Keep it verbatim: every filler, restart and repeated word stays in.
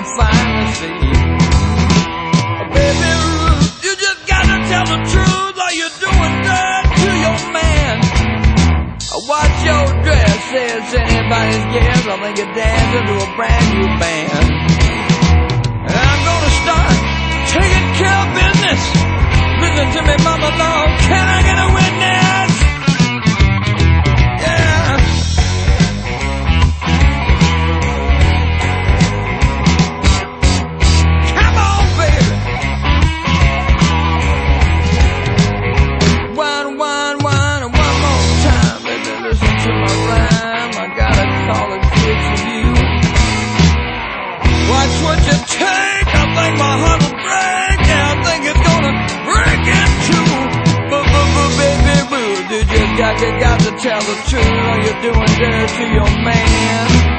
finally see. Baby Ruth, you just gotta tell the truth, or you're doing dirt to your man. Watch your dress, say it's anybody's guess. I think you're dancing to a brand new band. And I'm gonna start taking care of business. Listen to me, mama, Lord, can I get a witness? Yeah. Come on, baby. One, one, one, and one more time, baby. Listen to my rhyme. I gotta call it good for you. Watch what you take. I think my heart will break. Yeah, I think it's gonna break in two. But, but, but, baby, boo, you just got, you got to tell the truth, or you're doing dirt to your man.